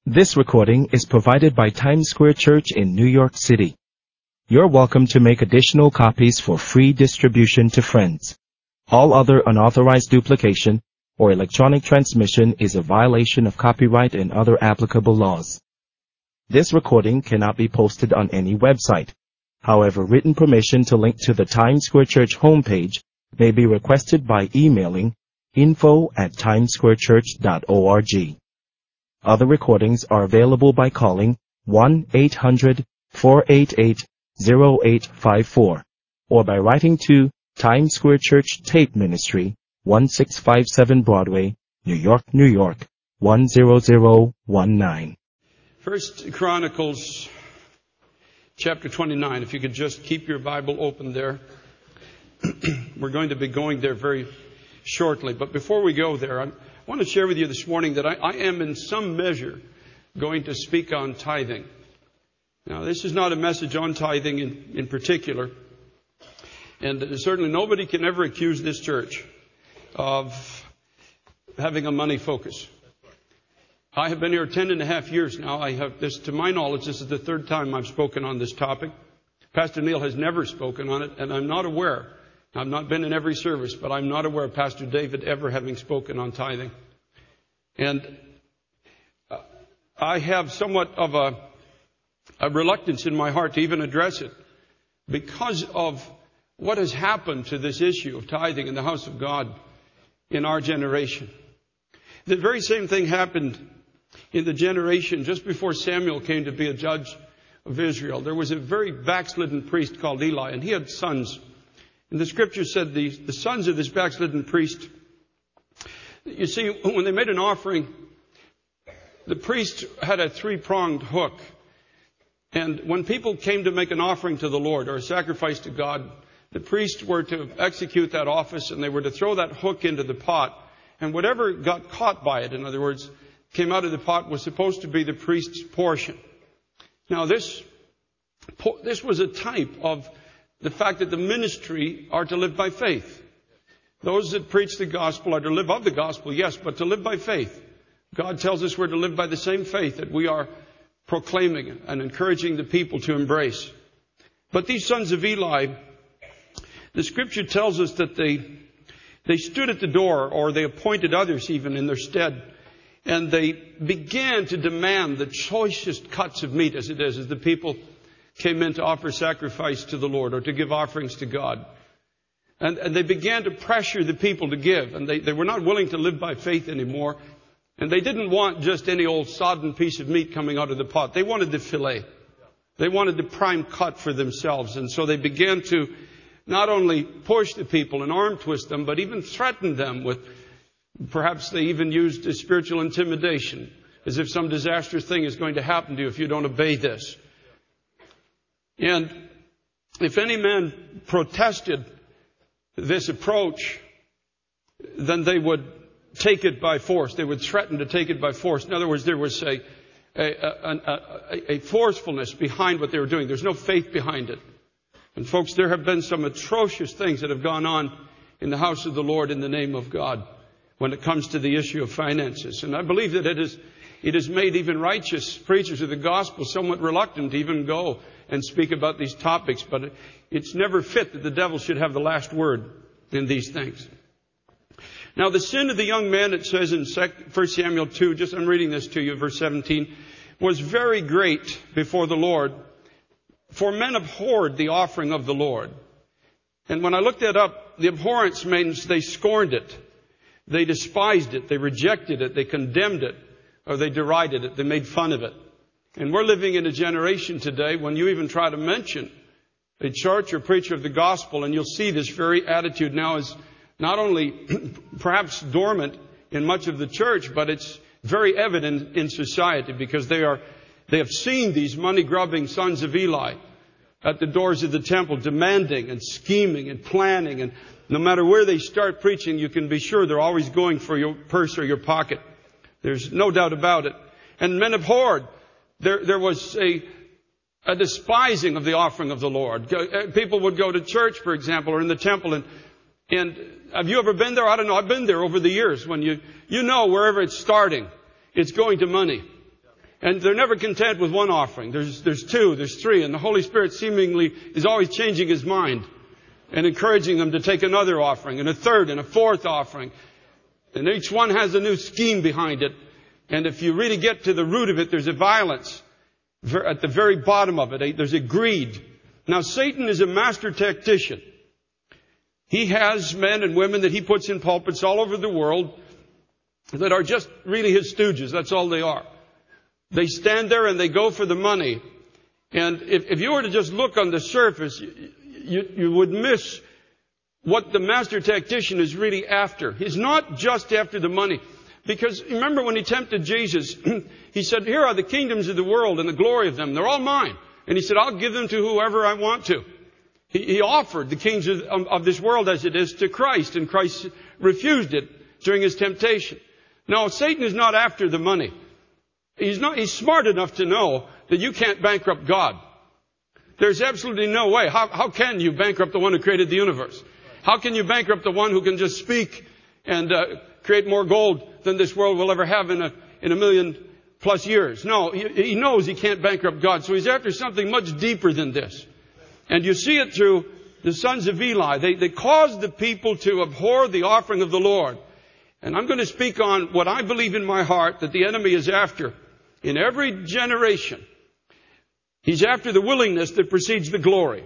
This recording is provided by Times Square Church in New York City. You're welcome to make additional copies for free distribution to friends. All other unauthorized duplication or electronic transmission is a violation of copyright and other applicable laws. This recording cannot be posted on any website. However, written permission to link to the Times Square Church homepage may be requested by emailing info@timessquarechurch.org. Other recordings are available by calling 1-800-488-0854 or by writing to Times Square Church Tape Ministry, 1657 Broadway, New York, New York, 10019. First Chronicles chapter 29. If you could just keep your Bible open there. We're going to be going there very shortly. But before we go there, I want to share with you this morning that I am in some measure going to speak on tithing. Now, this is not a message on tithing in particular. And certainly nobody can ever accuse this church of having a money focus. I have been here 10 and a half years now. To my knowledge, this is the third time I've spoken on this topic. Pastor Neil has never spoken on it, and I'm not aware. I've not been in every service, but I'm not aware of Pastor David ever having spoken on tithing. And I have somewhat of a reluctance in my heart to even address it because of what has happened to this issue of tithing in the house of God in our generation. The very same thing happened in the generation just before Samuel came to be a judge of Israel. There was a very backslidden priest called Eli, and he had sons. And the scripture said the sons of this backslidden priest, you see, when they made an offering, the priest had a three-pronged hook. And when people came to make an offering to the Lord or a sacrifice to God, the priests were to execute that office and they were to throw that hook into the pot. And whatever got caught by it, in other words, came out of the pot, was supposed to be the priest's portion. Now this was a type of the fact that the ministry are to live by faith. Those that preach the gospel are to live of the gospel, yes, but to live by faith. God tells us we're to live by the same faith that we are proclaiming and encouraging the people to embrace. But these sons of Eli, the scripture tells us that they stood at the door, or they appointed others even in their stead, and they began to demand the choicest cuts of meat, as the people came in to offer sacrifice to the Lord or to give offerings to God. And they began to pressure the people to give. And they were not willing to live by faith anymore. And they didn't want just any old sodden piece of meat coming out of the pot. They wanted the fillet. They wanted the prime cut for themselves. And so they began to not only push the people and arm twist them, but even threaten them with, perhaps they even used spiritual intimidation, as if some disastrous thing is going to happen to you if you don't obey this. And if any man protested this approach, then they would take it by force. They would threaten to take it by force. In other words, there was a forcefulness behind what they were doing. There's no faith behind it. And folks, there have been some atrocious things that have gone on in the house of the Lord in the name of God when it comes to the issue of finances. And I believe that it has made even righteous preachers of the gospel somewhat reluctant to even go and speak about these topics. But it's never fit that the devil should have the last word in these things. Now, the sin of the young man, it says in 1 Samuel 2, I'm reading this to you, verse 17, was very great before the Lord, for men abhorred the offering of the Lord. And when I looked that up, the abhorrence means they scorned it. They despised it. They rejected it. They condemned it. Or they derided it. They made fun of it. And we're living in a generation today when you even try to mention a church or preacher of the gospel, and you'll see this very attitude now is not only perhaps dormant in much of the church, but it's very evident in society because they have seen these money-grubbing sons of Eli at the doors of the temple demanding and scheming and planning. And no matter where they start preaching, you can be sure they're always going for your purse or your pocket. There's no doubt about it. And men abhorred. There was a despising of the offering of the Lord. People would go to church, for example, or in the temple, and have you ever been there? I don't know. I've been there over the years when you know wherever it's starting, it's going to money. And they're never content with one offering. There's two, there's three, and the Holy Spirit seemingly is always changing His mind and encouraging them to take another offering and a third and a fourth offering. And each one has a new scheme behind it. And if you really get to the root of it, there's a violence. At the very bottom of it, there's a greed. Now, Satan is a master tactician. He has men and women that he puts in pulpits all over the world that are just really his stooges. That's all they are. They stand there and they go for the money. And if you were to just look on the surface, you would miss what the master tactician is really after. He's not just after the money. Because remember when he tempted Jesus, he said, here are the kingdoms of the world and the glory of them. They're all mine. And he said, I'll give them to whoever I want to. He offered the kings of this world as it is to Christ. And Christ refused it during his temptation. No, Satan is not after the money. He's smart enough to know that you can't bankrupt God. There's absolutely no way. How can you bankrupt the one who created the universe? How can you bankrupt the one who can just speak and create more gold than this world will ever have in a 1,000,000+ years? No, he knows he can't bankrupt God. So he's after something much deeper than this. And you see it through the sons of Eli. They caused the people to abhor the offering of the Lord. And I'm going to speak on what I believe in my heart that the enemy is after in every generation. He's after the willingness that precedes the glory.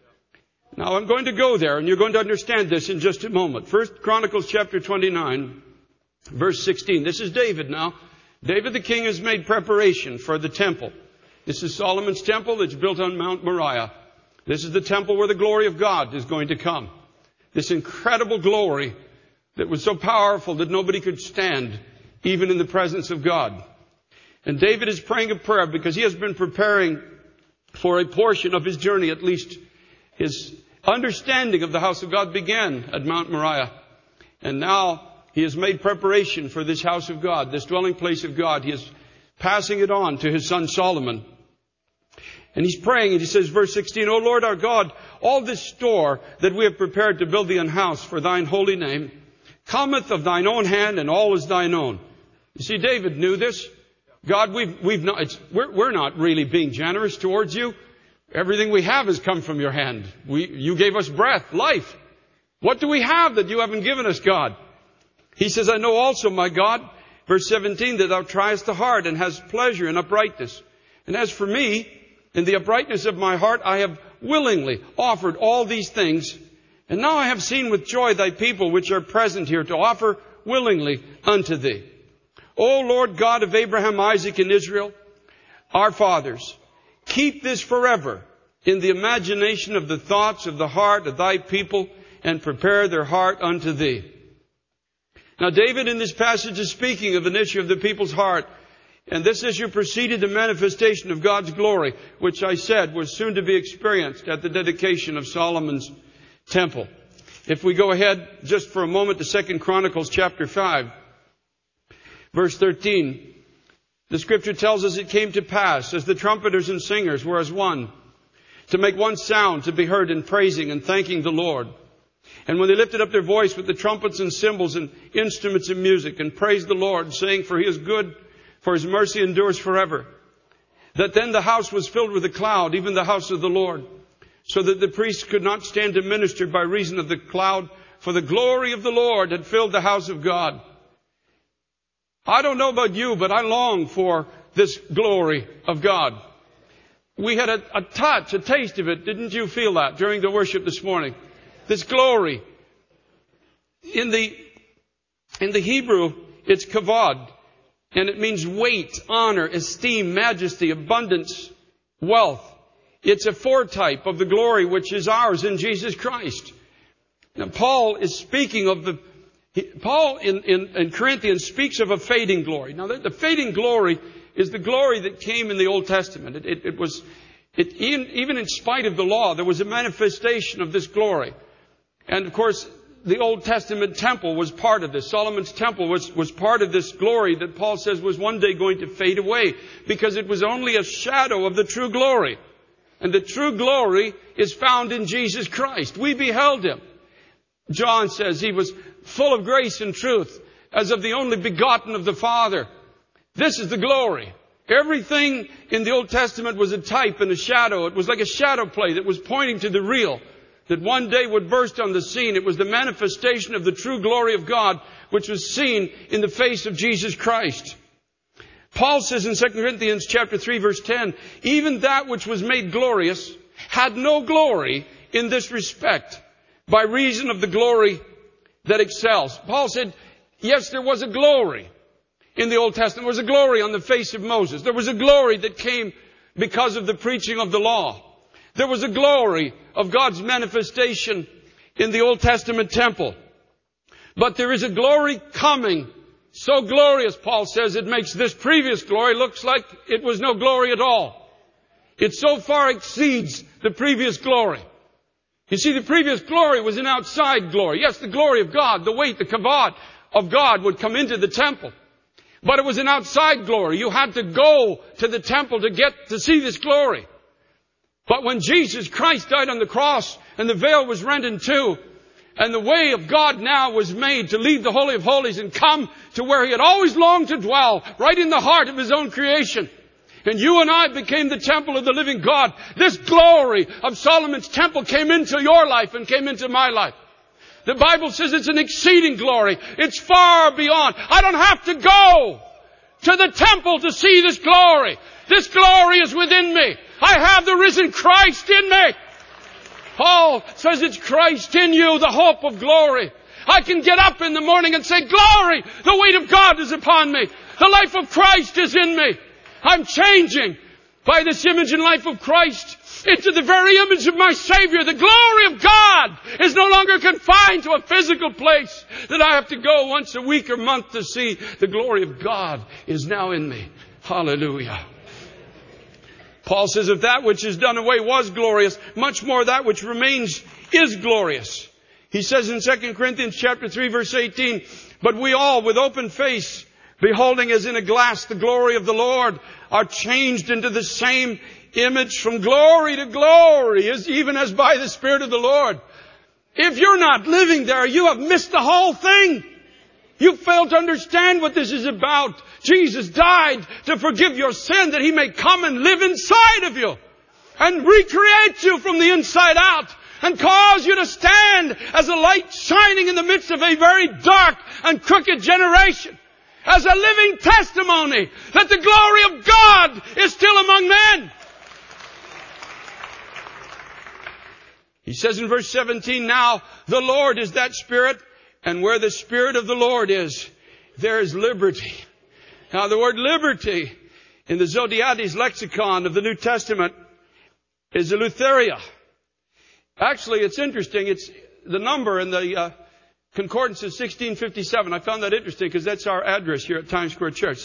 Now I'm going to go there and you're going to understand this in just a moment. 1 Chronicles chapter 29, verse 16. This is David now. David the king has made preparation for the temple. This is Solomon's temple that's built on Mount Moriah. This is the temple where the glory of God is going to come. This incredible glory that was so powerful that nobody could stand even in the presence of God. And David is praying a prayer because he has been preparing for a portion of his journey, at least his understanding of the house of God began at Mount Moriah. And now he has made preparation for this house of God, this dwelling place of God. He is passing it on to his son Solomon. And he's praying and he says, verse 16, O Lord our God, all this store that we have prepared to build thee an house for thine holy name cometh of thine own hand, and all is thine own. You see, David knew this. God, we're not really being generous towards you. Everything we have has come from your hand. You gave us breath, life. What do we have that you haven't given us, God? He says, I know also, my God, verse 17, that thou triest the heart and hast pleasure in uprightness. And as for me, in the uprightness of my heart, I have willingly offered all these things. And now I have seen with joy thy people which are present here to offer willingly unto thee. O Lord God of Abraham, Isaac, and Israel, our fathers, keep this forever in the imagination of the thoughts of the heart of thy people, and prepare their heart unto thee. Now David in this passage is speaking of an issue of the people's heart. And this issue preceded the manifestation of God's glory, which I said was soon to be experienced at the dedication of Solomon's temple. If we go ahead just for a moment to 2 Chronicles chapter 5, verse 13, the scripture tells us it came to pass as the trumpeters and singers were as one, to make one sound to be heard in praising and thanking the Lord. And when they lifted up their voice with the trumpets and cymbals and instruments of music and praised the Lord, saying, for he is good, for his mercy endures forever. That then the house was filled with a cloud, even the house of the Lord, so that the priests could not stand to minister by reason of the cloud, for the glory of the Lord had filled the house of God. I don't know about you, but I long for this glory of God. We had a touch, a taste of it. Didn't you feel that during the worship this morning? This glory. In the Hebrew, it's kavod. And it means weight, honor, esteem, majesty, abundance, wealth. It's a foretype of the glory which is ours in Jesus Christ. Now Paul is speaking of Paul in Corinthians speaks of a fading glory. Now the fading glory is the glory that came in the Old Testament. Even in spite of the law, there was a manifestation of this glory. And of course, the Old Testament temple was part of this. Solomon's temple was part of this glory that Paul says was one day going to fade away, because it was only a shadow of the true glory. And the true glory is found in Jesus Christ. We beheld him. John says he was full of grace and truth, as of the only begotten of the Father. This is the glory. Everything in the Old Testament was a type and a shadow. It was like a shadow play that was pointing to the real that one day would burst on the scene. It was the manifestation of the true glory of God, which was seen in the face of Jesus Christ. Paul says in 2 Corinthians chapter 3 verse 10, even that which was made glorious had no glory in this respect, by reason of the glory that excels. Paul said, yes, there was a glory in the Old Testament. There was a glory on the face of Moses. There was a glory that came because of the preaching of the law. There was a glory of God's manifestation in the Old Testament temple. But there is a glory coming, so glorious, Paul says, it makes this previous glory looks like it was no glory at all. It so far exceeds the previous glory. You see, the previous glory was an outside glory. Yes, the glory of God, the weight, the kavod of God would come into the temple. But it was an outside glory. You had to go to the temple to get to see this glory. But when Jesus Christ died on the cross and the veil was rent in two, and the way of God now was made to leave the Holy of Holies and come to where He had always longed to dwell, right in the heart of His own creation. And you and I became the temple of the living God. This glory of Solomon's temple came into your life and came into my life. The Bible says it's an exceeding glory. It's far beyond. I don't have to go to the temple to see this glory. This glory is within me. I have the risen Christ in me. Paul says it's Christ in you, the hope of glory. I can get up in the morning and say, glory, the weight of God is upon me. The life of Christ is in me. I'm changing by this image and life of Christ into the very image of my Savior. The glory of God is no longer confined to a physical place that I have to go once a week or month to see. The glory of God is now in me. Hallelujah. Paul says, if that which is done away was glorious, much more that which remains is glorious. He says in 2 Corinthians chapter 3 verse 18, but we all with open face, beholding as in a glass the glory of the Lord, are changed into the same image from glory to glory, even as by the Spirit of the Lord. If you're not living there, you have missed the whole thing. You failed to understand what this is about. Jesus died to forgive your sin, that He may come and live inside of you and recreate you from the inside out and cause you to stand as a light shining in the midst of a very dark and crooked generation, as a living testimony that the glory of God is still among men. He says in verse 17, now the Lord is that Spirit, and where the Spirit of the Lord is, there is liberty. Now the word liberty in the Zodiades lexicon of the New Testament is eleutheria. Actually, it's interesting. It's the number in the concordance is 1657. I found that interesting because that's our address here at Times Square Church,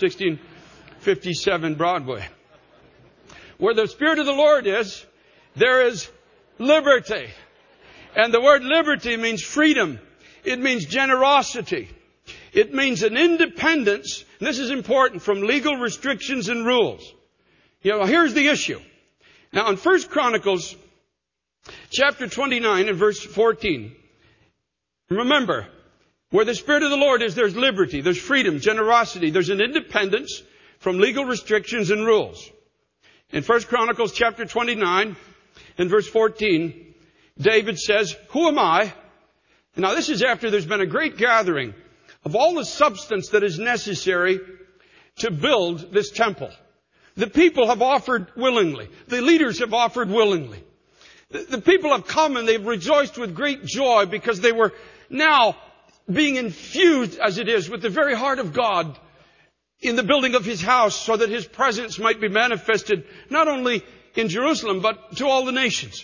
1657 Broadway. Where the Spirit of the Lord is, there is liberty. And the word liberty means freedom. It means generosity. It means an independence, and this is important, from legal restrictions and rules. You know, here's the issue. Now in 1 Chronicles chapter 29 and verse 14, remember, where the Spirit of the Lord is, there's liberty, there's freedom, generosity, there's an independence from legal restrictions and rules. In 1 Chronicles chapter 29 and verse 14, David says, who am I? Now this is after there's been a great gathering of all the substance that is necessary to build this temple. The people have offered willingly. The leaders have offered willingly. The people have come and they've rejoiced with great joy because they were now being infused, as it is, with the very heart of God in the building of His house so that His presence might be manifested not only in Jerusalem but to all the nations.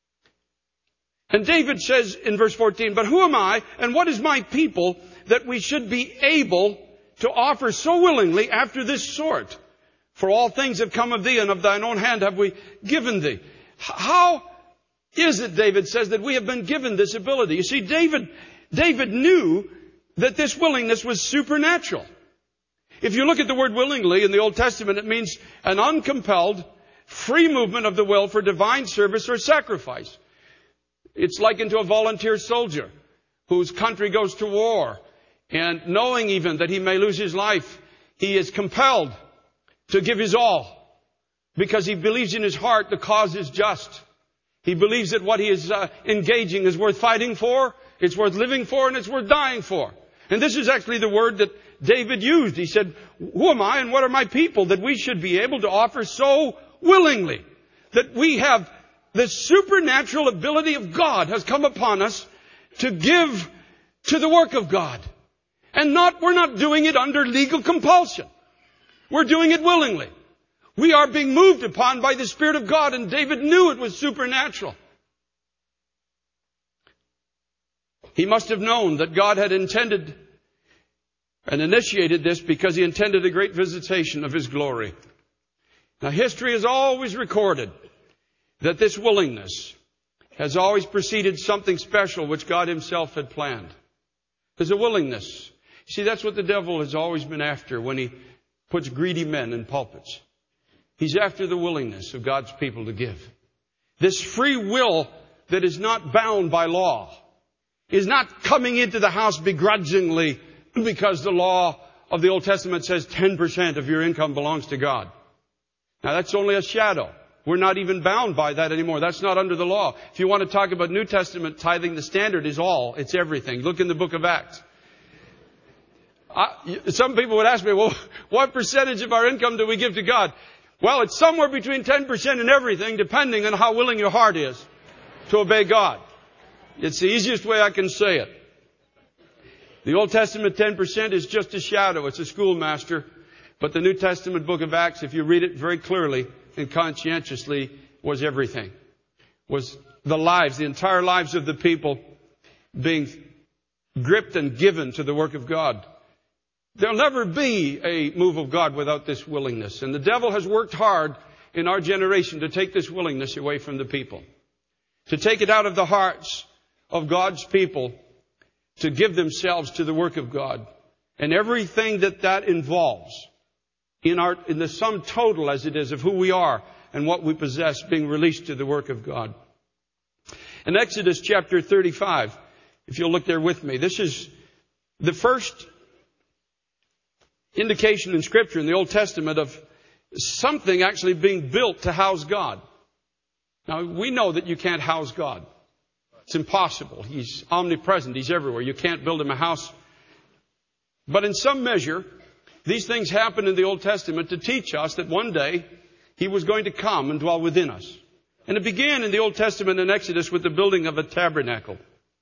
And David says in verse 14, but who am I and what is my people that we should be able to offer so willingly after this sort? For all things have come of thee, and of thine own hand have we given thee. How is it, David says, that we have been given this ability? You see, David knew that this willingness was supernatural. If you look at the word willingly in the Old Testament, it means an uncompelled, free movement of the will for divine service or sacrifice. It's likened to a volunteer soldier whose country goes to war, and knowing even that he may lose his life, he is compelled to give his all. Because he believes in his heart the cause is just. He believes that what he is engaging is worth fighting for, it's worth living for, and it's worth dying for. And this is actually the word that David used. He said, who am I and what are my people that we should be able to offer so willingly? That we have the supernatural ability of God has come upon us to give to the work of God. And we're not doing it under legal compulsion. We're doing it willingly. We are being moved upon by the Spirit of God, and David knew it was supernatural. He must have known that God had intended and initiated this because he intended a great visitation of his glory. Now, history has always recorded that this willingness has always preceded something special which God himself had planned. There's a willingness. See, that's what the devil has always been after when he puts greedy men in pulpits. He's after the willingness of God's people to give. This free will that is not bound by law is not coming into the house begrudgingly because the law of the Old Testament says 10% of your income belongs to God. Now that's only a shadow. We're not even bound by that anymore. That's not under the law. If you want to talk about New Testament tithing, the standard is all. It's everything. Look in the book of Acts. Some people would ask me, well, what percentage of our income do we give to God? Well, it's somewhere between 10% and everything, depending on how willing your heart is to obey God. It's the easiest way I can say it. The Old Testament 10% is just a shadow. It's a schoolmaster. But the New Testament book of Acts, if you read it very clearly and conscientiously, was everything. Was the lives, the entire lives of the people being gripped and given to the work of God. There'll never be a move of God without this willingness. And the devil has worked hard in our generation to take this willingness away from the people. To take it out of the hearts of God's people to give themselves to the work of God. And everything that involves in the sum total as it is of who we are and what we possess being released to the work of God. In Exodus chapter 35, if you'll look there with me, this is the first indication in Scripture in the Old Testament of something actually being built to house God. Now, we know that you can't house God. It's impossible. He's omnipresent. He's everywhere. You can't build him a house. But in some measure, these things happened in the Old Testament to teach us that one day he was going to come and dwell within us. And it began in the Old Testament in Exodus with the building of a tabernacle.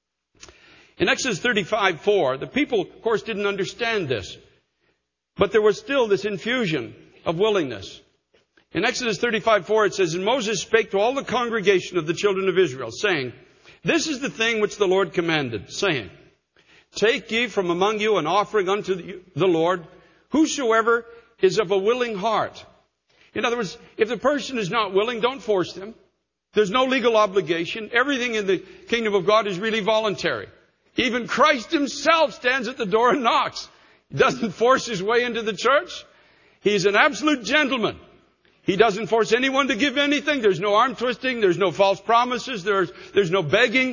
In Exodus 35:4, the people, of course, didn't understand this. But there was still this infusion of willingness. In Exodus 35:4 it says, and Moses spake to all the congregation of the children of Israel, saying, this is the thing which the Lord commanded, saying, take ye from among you an offering unto the Lord, whosoever is of a willing heart. In other words, if the person is not willing, don't force them. There's no legal obligation. Everything in the kingdom of God is really voluntary. Even Christ himself stands at the door and knocks. He doesn't force his way into the church. He's an absolute gentleman. He doesn't force anyone to give anything. There's no arm twisting. There's no false promises. There's no begging.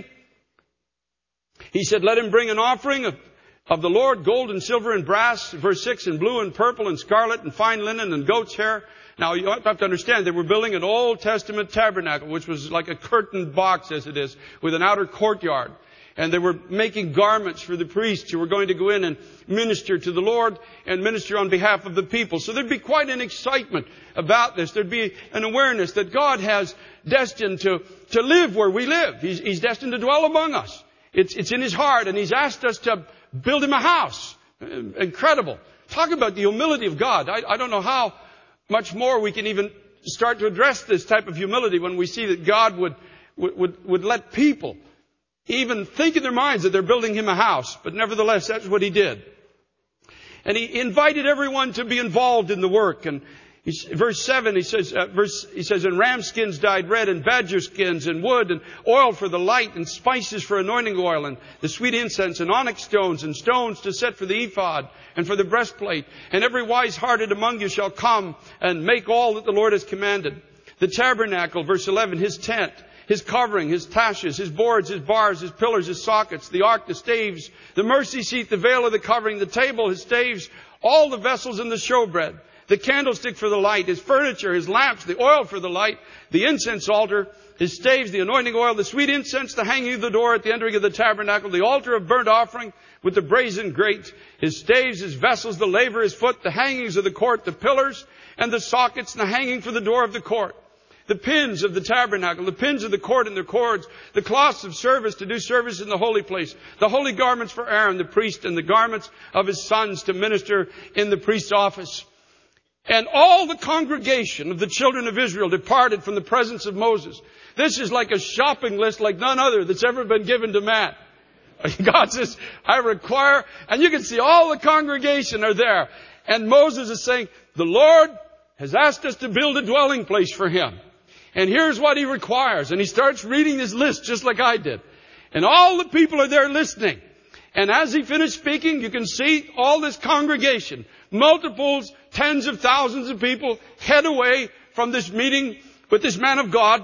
He said, let him bring an offering of the Lord, gold and silver and brass, verse 6, and blue and purple and scarlet and fine linen and goat's hair. Now, you have to understand, they were building an Old Testament tabernacle, which was like a curtained box, as it is, with an outer courtyard. And they were making garments for the priests who were going to go in and minister to the Lord and minister on behalf of the people. So there'd be quite an excitement about this. There'd be an awareness that God has destined to live where we live. He's destined to dwell among us. It's in his heart, and he's asked us to build him a house. Incredible. Talk about the humility of God. I don't know how much more we can even start to address this type of humility when we see that God would let people even think in their minds that they're building him a house. But nevertheless, that's what he did. And he invited everyone to be involved in the work. And verse 7, he says, and ram skins dyed red, and badger skins, and wood, and oil for the light, and spices for anointing oil, and the sweet incense, and onyx stones, and stones to set for the ephod, and for the breastplate. And every wise-hearted among you shall come and make all that the Lord has commanded. The tabernacle, verse 11, his tent, his covering, his taches, his boards, his bars, his pillars, his sockets, the ark, the staves, the mercy seat, the veil of the covering, the table, his staves, all the vessels and the showbread, the candlestick for the light, his furniture, his lamps, the oil for the light, the incense altar, his staves, the anointing oil, the sweet incense, the hanging of the door at the entering of the tabernacle, the altar of burnt offering with the brazen grate, his staves, his vessels, the laver, his foot, the hangings of the court, the pillars and the sockets, and the hanging for the door of the court, the pins of the tabernacle, the pins of the court and their cords, the cloths of service to do service in the holy place, the holy garments for Aaron the priest, and the garments of his sons to minister in the priest's office. And all the congregation of the children of Israel departed from the presence of Moses. This is like a shopping list like none other that's ever been given to man. God says, I require, and you can see all the congregation are there. And Moses is saying, the Lord has asked us to build a dwelling place for him. And here's what he requires. And he starts reading this list just like I did. And all the people are there listening. And as he finished speaking, you can see all this congregation, multiples, tens of thousands of people head away from this meeting with this man of God.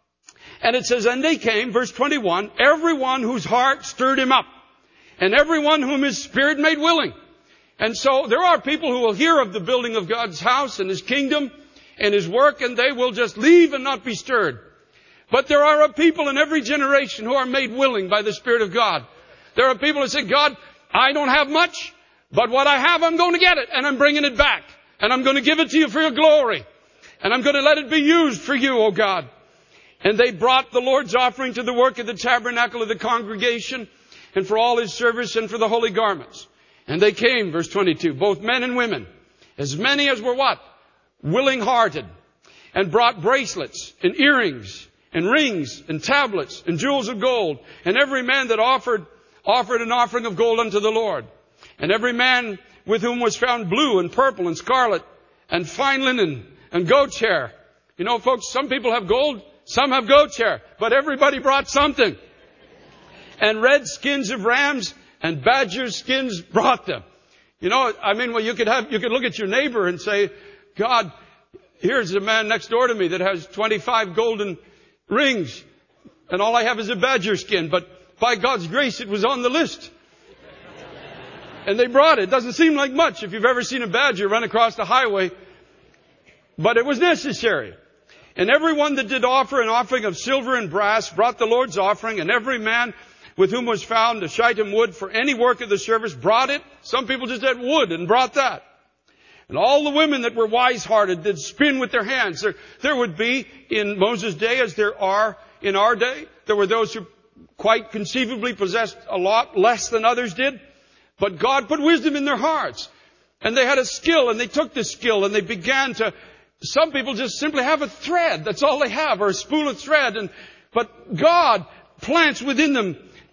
And it says, and they came, verse 21, everyone whose heart stirred him up, and everyone whom his spirit made willing. And so there are people who will hear of the building of God's house and his kingdom and his work, and they will just leave and not be stirred. But there are a people in every generation who are made willing by the Spirit of God. There are people who say, God, I don't have much, but what I have, I'm going to get it, and I'm bringing it back. And I'm going to give it to you for your glory. And I'm going to let it be used for you, O God. And they brought the Lord's offering to the work of the tabernacle of the congregation, and for all his service, and for the holy garments. And they came, verse 22, both men and women, as many as were what? Willing-hearted, and brought bracelets and earrings and rings and tablets and jewels of gold. And every man that offered an offering of gold unto the Lord. And every man with whom was found blue and purple and scarlet and fine linen and goat's hair. You know, folks, some people have gold, some have goat's hair, but everybody brought something. And red skins of rams and badger skins brought them. You know, I mean, well, you could look at your neighbor and say, God, here's a man next door to me that has 25 golden rings, and all I have is a badger skin. But by God's grace, it was on the list. And they brought it. Doesn't seem like much if you've ever seen a badger run across the highway. But it was necessary. And everyone that did offer an offering of silver and brass brought the Lord's offering, and every man with whom was found a shittim wood for any work of the service brought it. Some people just had wood and brought that. And all the women that were wise-hearted did spin with their hands. There would be in Moses' day, as there are in our day, there were those who quite conceivably possessed a lot less than others did. But God put wisdom in their hearts. And they had a skill, and they took the skill, and they began to... Some people just simply have a thread. That's all they have, or a spool of thread. But God plants within them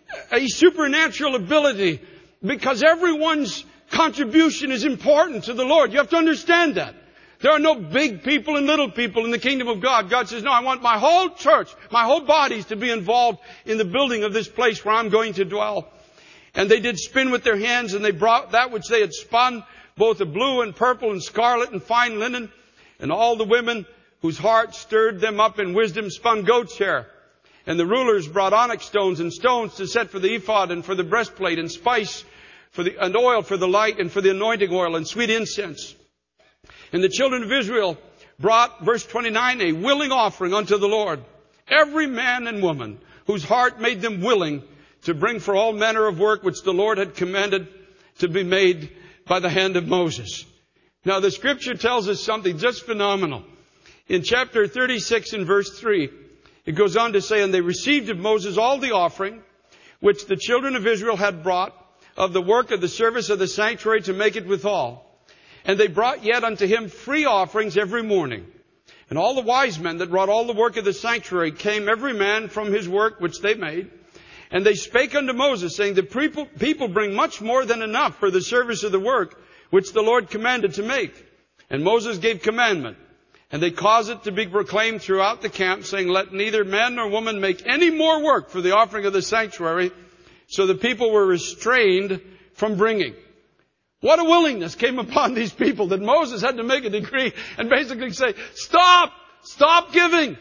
a supernatural ability, because everyone's contribution is important to the Lord. You have to understand that. There are no big people and little people in the kingdom of God. God says, no, I want my whole church, my whole bodies to be involved in the building of this place where I'm going to dwell. And they did spin with their hands, and they brought that which they had spun, both the blue and purple and scarlet and fine linen. And all the women whose hearts stirred them up in wisdom spun goat's hair. And the rulers brought onyx stones and stones to set for the ephod and for the breastplate, and spice and oil for the light, and for the anointing oil, and sweet incense. And the children of Israel brought, verse 29, a willing offering unto the Lord. Every man and woman whose heart made them willing to bring for all manner of work which the Lord had commanded to be made by the hand of Moses. Now the scripture tells us something just phenomenal. In chapter 36 and verse 3, it goes on to say, and they received of Moses all the offering which the children of Israel had brought of the work of the service of the sanctuary to make it withal. And they brought yet unto him free offerings every morning. And all the wise men that wrought all the work of the sanctuary came every man from his work which they made. And they spake unto Moses, saying, the people bring much more than enough for the service of the work which the Lord commanded to make. And Moses gave commandment. And they caused it to be proclaimed throughout the camp, saying, let neither man nor woman make any more work for the offering of the sanctuary. So the people were restrained from bringing. What a willingness came upon these people that Moses had to make a decree and basically say, stop giving.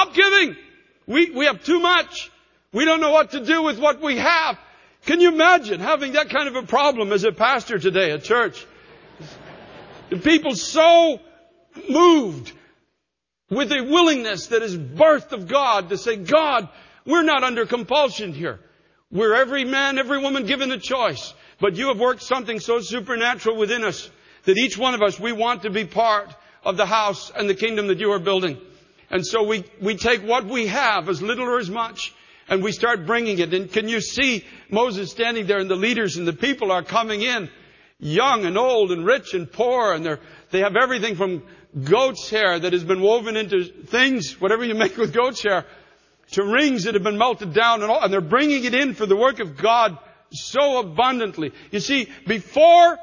We have too much. We don't know what to do with what we have. Can you imagine having that kind of a problem as a pastor today at church? The people so moved with a willingness that is birthed of God to say, God, we're not under compulsion here. We're every man, every woman given a choice. But you have worked something so supernatural within us that each one of us, we want to be part of the house and the kingdom that you are building. And so we take what we have, as little or as much, and we start bringing it. And can you see Moses standing there, and the leaders and the people are coming in, young and old and rich and poor, and they have everything from goat's hair that has been woven into things, whatever you make with goat's hair, to rings that have been melted down, and they're bringing it in for the work of God so abundantly. You see, before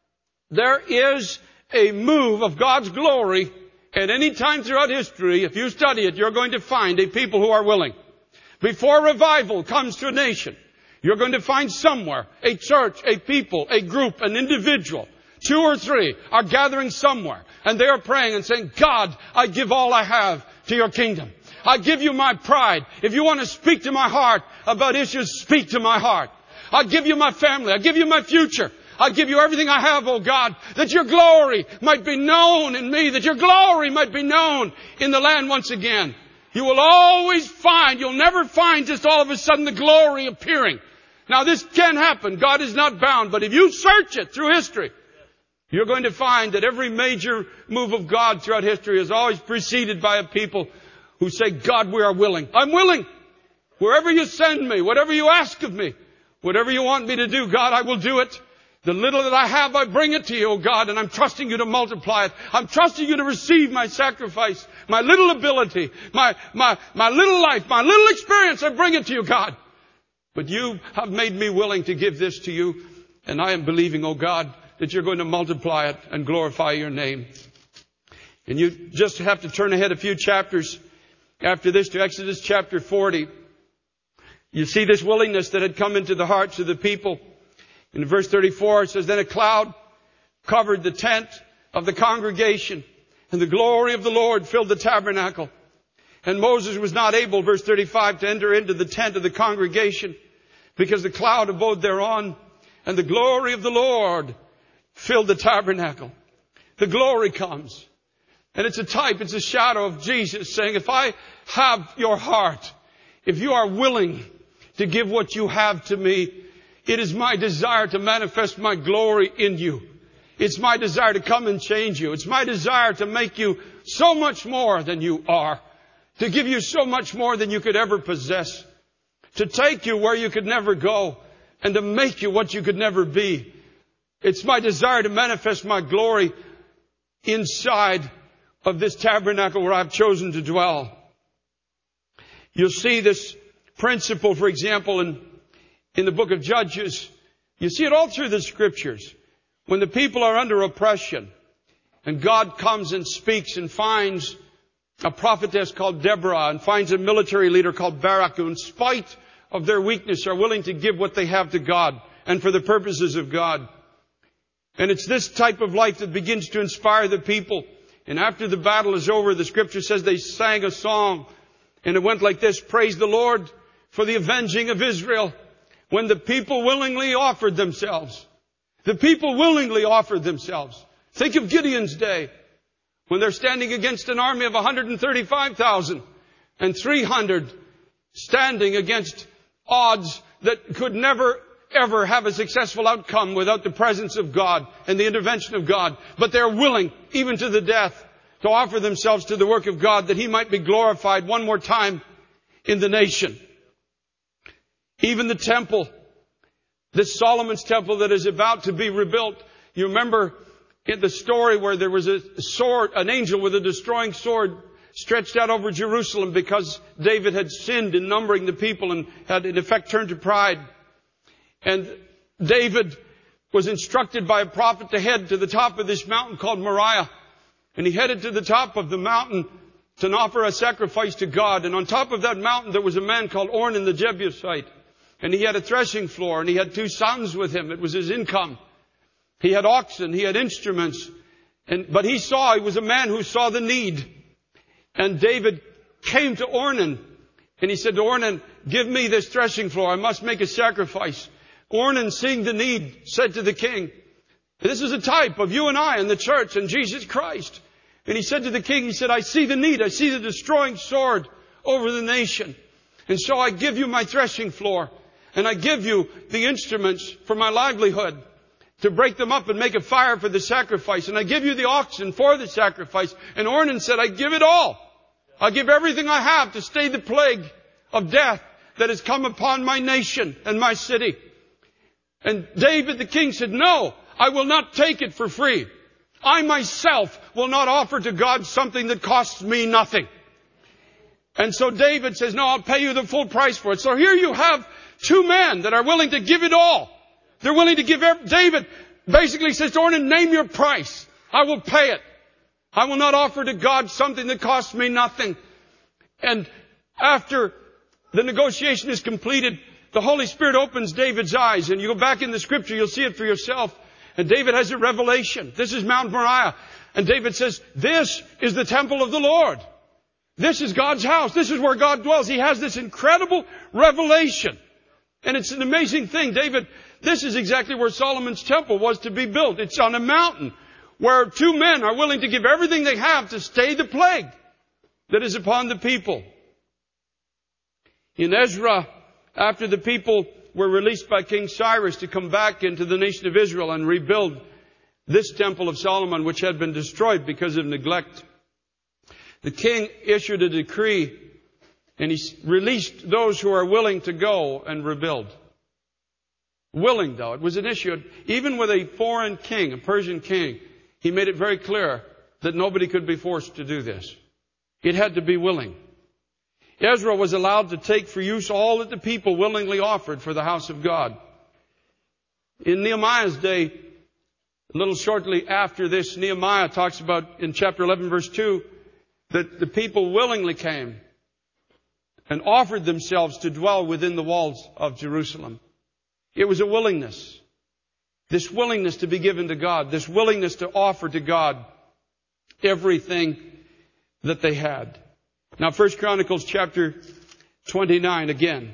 there is a move of God's glory at any time throughout history, if you study it, you're going to find a people who are willing. Before revival comes to a nation, you're going to find somewhere a church, a people, a group, an individual, 2 or 3 are gathering somewhere, and they are praying and saying, God, I give all I have to your kingdom. I give you my pride. If you want to speak to my heart about issues, speak to my heart. I give you my family. I give you my future. I give you everything I have, oh God, that your glory might be known in me, that your glory might be known in the land once again. You will always find, you'll never find just all of a sudden the glory appearing. Now this can happen. God is not bound. But if you search it through history, you're going to find that every major move of God throughout history is always preceded by a people who say, God, we are willing. I'm willing. Wherever you send me, whatever you ask of me, whatever you want me to do, God, I will do it. The little that I have, I bring it to you, oh God, and I'm trusting you to multiply it. I'm trusting you to receive my sacrifice, my little ability, my little life, my little experience. I bring it to you, God. But you have made me willing to give this to you, and I am believing, oh God, that you're going to multiply it and glorify your name. And you just have to turn ahead a few chapters after this to Exodus chapter 40. You see this willingness that had come into the hearts of the people. In verse 34 it says, then a cloud covered the tent of the congregation, and the glory of the Lord filled the tabernacle. And Moses was not able, verse 35, to enter into the tent of the congregation, because the cloud abode thereon, and the glory of the Lord filled the tabernacle. The glory comes. And it's a type, it's a shadow of Jesus saying, if I have your heart, if you are willing to give what you have to me, it is my desire to manifest my glory in you. It's my desire to come and change you. It's my desire to make you so much more than you are. To give you so much more than you could ever possess. To take you where you could never go. And to make you what you could never be. It's my desire to manifest my glory inside of this tabernacle where I've chosen to dwell. You'll see this principle, for example, in the book of Judges. You see it all through the scriptures. When the people are under oppression and God comes and speaks and finds a prophetess called Deborah and finds a military leader called Barak who in spite of their weakness are willing to give what they have to God and for the purposes of God. And it's this type of life that begins to inspire the people. And after the battle is over, the scripture says they sang a song. And it went like this: praise the Lord for the avenging of Israel. When the people willingly offered themselves. The people willingly offered themselves. Think of Gideon's day. When they're standing against an army of 135,000 and 300 standing against odds that could never ever have a successful outcome without the presence of God and the intervention of God. But they're willing, even to the death, to offer themselves to the work of God that He might be glorified one more time in the nation. Even the temple, this Solomon's temple that is about to be rebuilt. You remember in the story where there was a sword, an angel with a destroying sword stretched out over Jerusalem because David had sinned in numbering the people and had in effect turned to pride. And David was instructed by a prophet to head to the top of this mountain called Moriah. And he headed to the top of the mountain to offer a sacrifice to God. And on top of that mountain there was a man called Ornan the Jebusite. And he had a threshing floor and he had 2 sons with him. It was his income. He had oxen, he had instruments. But he was a man who saw the need. And David came to Ornan and he said to Ornan, give me this threshing floor. I must make a sacrifice. Ornan, seeing the need, said to the king, And this is a type of you and I and the church and Jesus Christ. And he said to the king, he said, I see the need. I see the destroying sword over the nation. And so I give you my threshing floor. And I give you the instruments for my livelihood, to break them up and make a fire for the sacrifice. And I give you the oxen for the sacrifice. And Ornan said, I give it all. I give everything I have to stay the plague of death that has come upon my nation and my city. And David the king said, no, I will not take it for free. I myself will not offer to God something that costs me nothing. And so David says, no, I'll pay you the full price for it. So here you have two men that are willing to give it all. They're willing to give David basically says to Ornan, name your price. I will pay it. I will not offer to God something that costs me nothing. And after the negotiation is completed, the Holy Spirit opens David's eyes. And you go back in the scripture, you'll see it for yourself. And David has a revelation. This is Mount Moriah. And David says, this is the temple of the Lord. This is God's house. This is where God dwells. He has this incredible revelation. And it's an amazing thing. David, this is exactly where Solomon's temple was to be built. It's on a mountain where two men are willing to give everything they have to stay the plague that is upon the people. In Ezra, after the people were released by King Cyrus to come back into the nation of Israel and rebuild this temple of Solomon, which had been destroyed because of neglect, the king issued a decree and he released those who are willing to go and rebuild. Willing, though. It was an issue. Even with a foreign king, a Persian king, he made it very clear that nobody could be forced to do this. It had to be willing. Ezra was allowed to take for use all that the people willingly offered for the house of God. In Nehemiah's day, a little shortly after this, Nehemiah talks about in chapter 11 verse 2 that the people willingly came and offered themselves to dwell within the walls of Jerusalem. It was a willingness. This willingness to be given to God. This willingness to offer to God everything that they had. Now, 1 Chronicles chapter 29 again.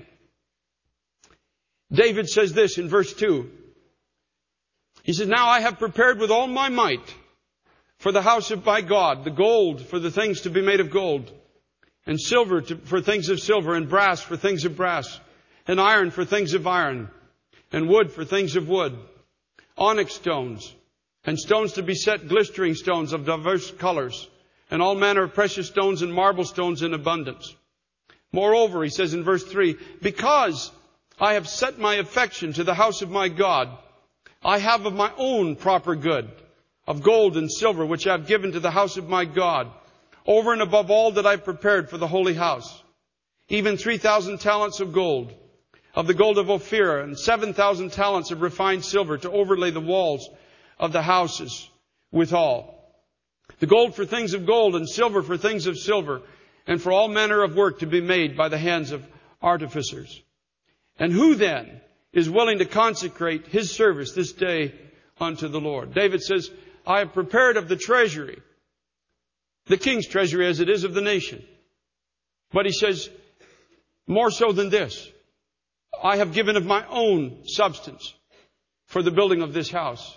David says this in verse 2. He says, now I have prepared with all my might for the house of my God, the gold for the things to be made of gold, and silver for things of silver, and brass for things of brass, and iron for things of iron, and wood for things of wood, onyx stones, and stones to be set, glistering stones of diverse colors, and all manner of precious stones and marble stones in abundance. Moreover, he says in verse 3, because I have set my affection to the house of my God, I have of my own proper good, of gold and silver, which I have given to the house of my God, over and above all that I have prepared for the holy house, even 3,000 talents of gold, of the gold of Ophir, and 7,000 talents of refined silver to overlay the walls of the houses withal. The gold for things of gold, and silver for things of silver, and for all manner of work to be made by the hands of artificers. And who then is willing to consecrate his service this day unto the Lord? David says, I have prepared of the treasury, the king's treasury as it is of the nation. But he says, more so than this, I have given of my own substance for the building of this house.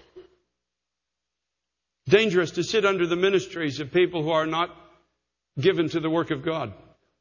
Dangerous to sit under the ministries of people who are not given to the work of God.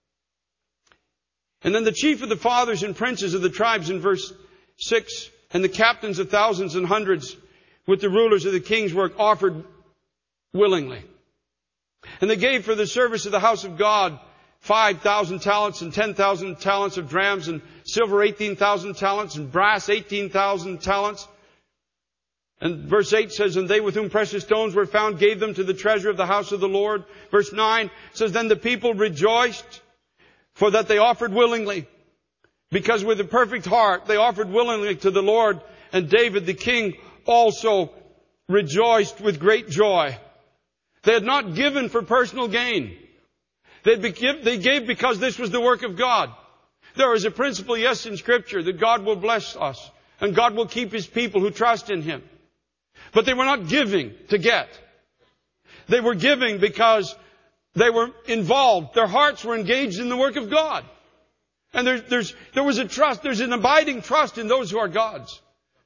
And then the chief of the fathers and princes of the tribes in verse 6, and the captains of thousands and hundreds with the rulers of the king's work offered willingly. And they gave for the service of the house of God 5,000 talents and 10,000 talents of drams, and silver 18,000 talents, and brass 18,000 talents. And verse 8 says, and they with whom precious stones were found gave them to the treasure of the house of the Lord. Verse 9 says, then the people rejoiced, for that they offered willingly. Because with a perfect heart they offered willingly to the Lord. And David the king also rejoiced with great joy. They had not given for personal gain. They gave because this was the work of God. There is a principle, yes, in Scripture that God will bless us and God will keep His people who trust in Him. But they were not giving to get. They were giving because they were involved. Their hearts were engaged in the work of God. And there was a trust. There's an abiding trust in those who are God's.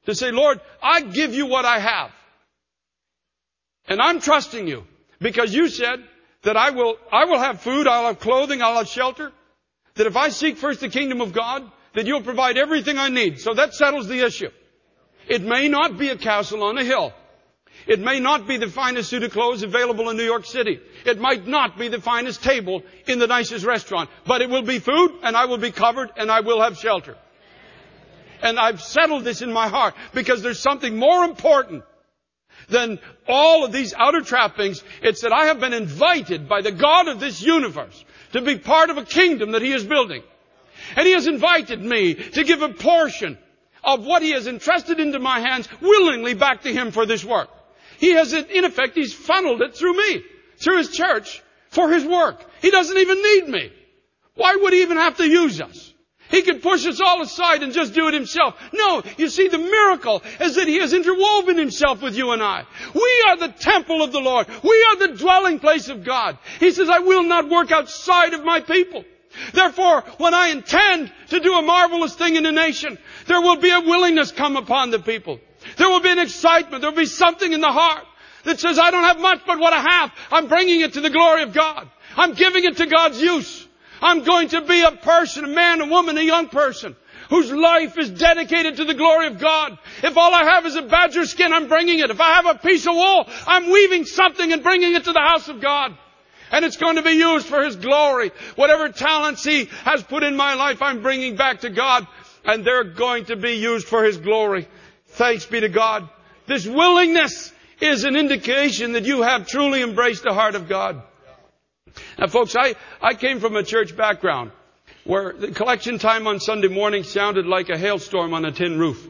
To say, Lord, I give you what I have. And I'm trusting you. Because you said that I will have food, I'll have clothing, I'll have shelter. That if I seek first the kingdom of God, that you'll provide everything I need. So that settles the issue. It may not be a castle on a hill. It may not be the finest suit of clothes available in New York City. It might not be the finest table in the nicest restaurant. But it will be food, and I will be covered, and I will have shelter. And I've settled this in my heart because there's something more important than all of these outer trappings. It's that I have been invited by the God of this universe to be part of a kingdom that He is building. And He has invited me to give a portion of what He has entrusted into my hands willingly back to Him for this work. He has, in effect, He's funneled it through me, through His church, for His work. He doesn't even need me. Why would He even have to use us? He could push us all aside and just do it Himself. No, you see, the miracle is that He has interwoven Himself with you and I. We are the temple of the Lord. We are the dwelling place of God. He says, I will not work outside of my people. Therefore, when I intend to do a marvelous thing in a nation, there will be a willingness come upon the people. There will be an excitement. There will be something in the heart that says, I don't have much, but what I have, I'm bringing it to the glory of God. I'm giving it to God's use. I'm going to be a person, a man, a woman, a young person whose life is dedicated to the glory of God. If all I have is a badger skin, I'm bringing it. If I have a piece of wool, I'm weaving something and bringing it to the house of God. And it's going to be used for His glory. Whatever talents He has put in my life, I'm bringing back to God. And they're going to be used for His glory. Thanks be to God. This willingness is an indication that you have truly embraced the heart of God. Now, folks, I came from a church background where the collection time on Sunday morning sounded like a hailstorm on a tin roof.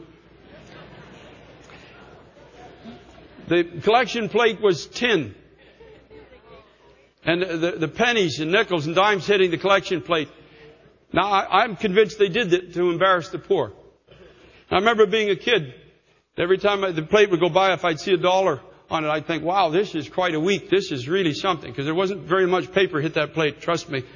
The collection plate was tin. And the pennies and nickels and dimes hitting the collection plate. Now, I'm convinced they did it to embarrass the poor. I remember being a kid. Every time the plate would go by, if I'd see $1 on it, I'd think, wow, this is quite a week. This is really something. Because there wasn't very much paper hit that plate. Trust me.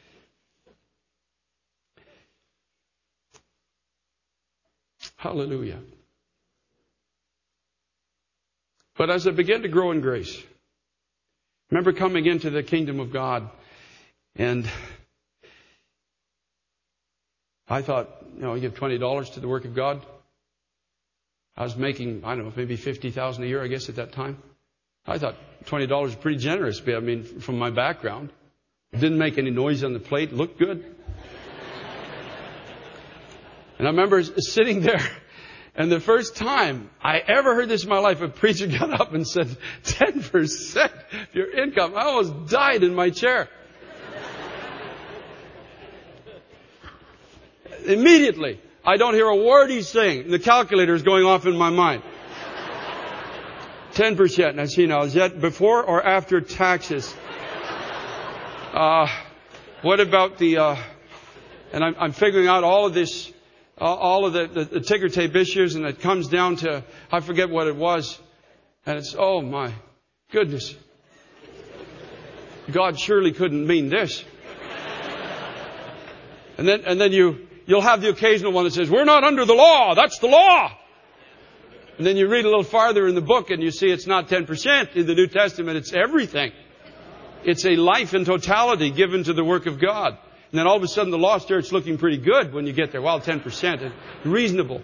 Hallelujah. But as I began to grow in grace, I remember coming into the kingdom of God, and I thought, you give $20 to the work of God. I was making, I don't know, maybe $50,000 a year, I guess, at that time. I thought $20 was pretty generous. I mean, from my background. It didn't make any noise on the plate. It looked good. And I remember sitting there, and the first time I ever heard this in my life, a preacher got up and said, 10% of your income. I almost died in my chair. Immediately, I don't hear a word he's saying. The calculator is going off in my mind. 10%. Now, see, now, is that before or after taxes? What about the, and I'm figuring out all of this, all of the ticker tape issues, and it comes down to, I forget what it was. And it's, oh my goodness. God surely couldn't mean this. And then you'll have the occasional one that says, we're not under the law. That's the law. And then you read a little farther in the book and you see it's not 10% in the New Testament. It's everything. It's a life in totality given to the work of God. And then all of a sudden the law starts looking pretty good when you get there. Well, 10%. Reasonable.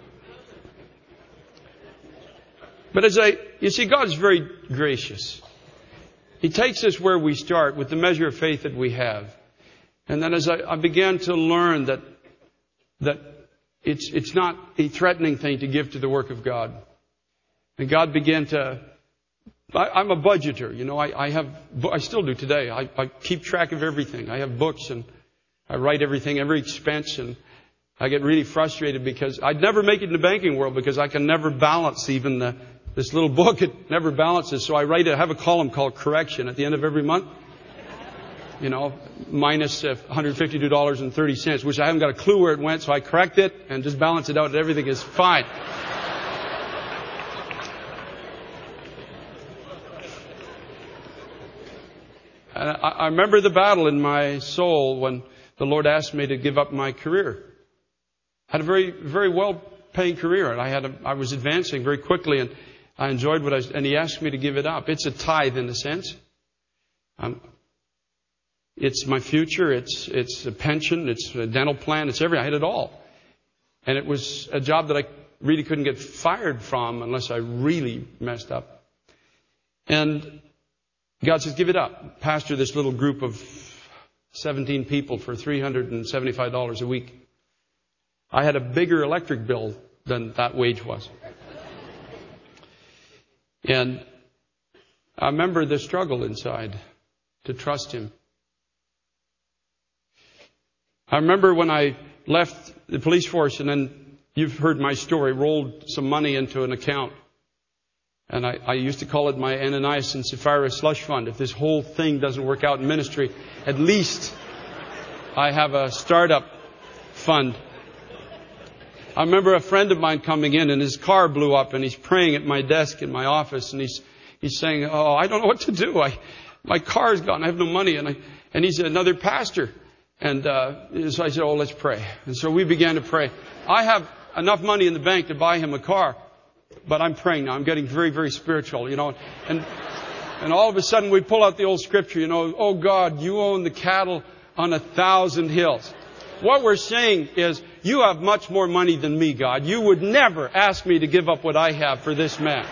But you see, God is very gracious. He takes us where we start with the measure of faith that we have. And then as I began to learn that it's not a threatening thing to give to the work of God. And God began to, I'm a budgeter, I still do today. I keep track of everything. I have books and I write everything, every expense, and I get really frustrated because I'd never make it in the banking world because I can never balance even this little book. It never balances. So I have a column called correction at the end of every month. Minus $152.30, which I haven't got a clue where it went, so I correct it and just balance it out and everything is fine. And I remember the battle in my soul when the Lord asked me to give up my career. I had a very, very well paying career, and I was advancing very quickly, and I enjoyed and he asked me to give it up. It's a tithe in a sense. It's my future. It's a pension. It's a dental plan. It's everything. I had it all. And it was a job that I really couldn't get fired from unless I really messed up. And God says, give it up. Pastor this little group of 17 people for $375 a week. I had a bigger electric bill than that wage was. And I remember the struggle inside to trust Him. I remember when I left the police force, and then you've heard my story, rolled some money into an account. And I used to call it my Ananias and Sapphira slush fund. If this whole thing doesn't work out in ministry, at least I have a startup fund. I remember a friend of mine coming in, and his car blew up, and he's praying at my desk in my office, and he's saying, "Oh, I don't know what to do. My car's gone. I have no money." And he's another pastor. And so I said, "Oh, let's pray." And so we began to pray. I have enough money in the bank to buy him a car, but I'm praying now. I'm getting very, very spiritual, And all of a sudden we pull out the old scripture, "Oh God, you own the cattle on 1,000 hills." What we're saying is, you have much more money than me, God. You would never ask me to give up what I have for this man.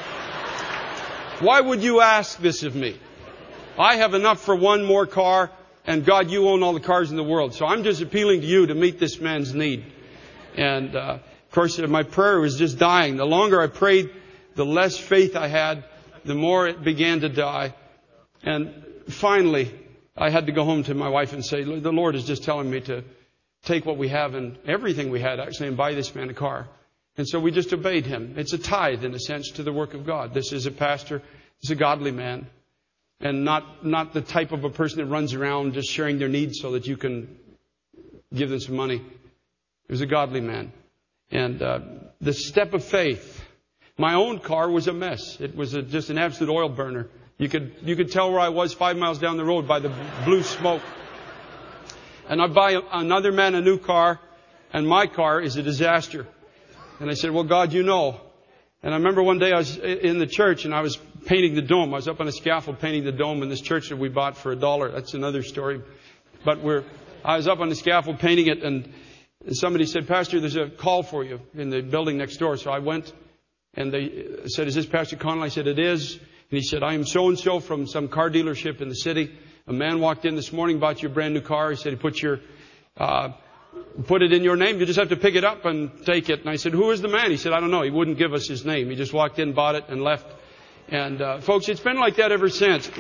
Why would you ask this of me? I have enough for one more car, and God, you own all the cars in the world. So I'm just appealing to you to meet this man's need. And, of course, my prayer was just dying. The longer I prayed, the less faith I had, the more it began to die. And finally, I had to go home to my wife and say, the Lord is just telling me to take what we have and everything we had actually and buy this man a car. And so we just obeyed him. It's a tithe in a sense to the work of God. This is a pastor. He's a godly man. And not the type of a person that runs around just sharing their needs so that you can give them some money. He was a godly man. And the step of faith. My own car was a mess. It was just an absolute oil burner. You could tell where I was 5 miles down the road by the blue smoke. And I buy another man a new car, and my car is a disaster. And I said, "Well, God, you know." And I remember one day I was in the church and I was painting the dome. I was up on a scaffold painting the dome in this church that we bought for $1. That's another story. But I was up on the scaffold painting it, and somebody said, "Pastor, there's a call for you in the building next door." So I went, and they said, "Is this Pastor Connell?" I said, "It is." And he said, "I am so-and-so from some car dealership in the city. A man walked in this morning, bought you a brand new car." He said, "He put it in your name. You just have to pick it up and take it." And I said, "Who is the man?" He said, "I don't know." He wouldn't give us his name. He just walked in, bought it, and left. And folks, it's been like that ever since.